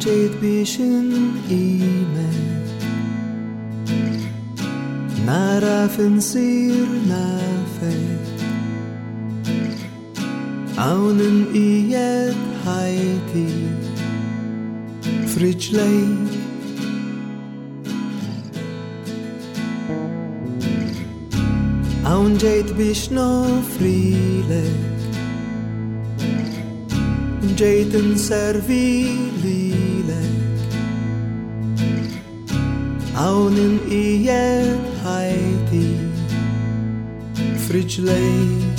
ġejt biex inqimek nara finsir nafek hawn inqiegħed ħajti f'riġlejk. Hawn ġejt biex nofrilek ġejt inservi lilek hawn inqiegħed ħajti f'riġlejk.